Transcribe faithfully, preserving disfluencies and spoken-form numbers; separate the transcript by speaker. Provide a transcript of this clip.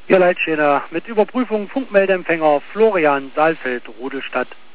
Speaker 1: Ihr Leitschäder mit Überprüfung Funkmeldeempfänger Florian Saalfeld, Rudelstadt.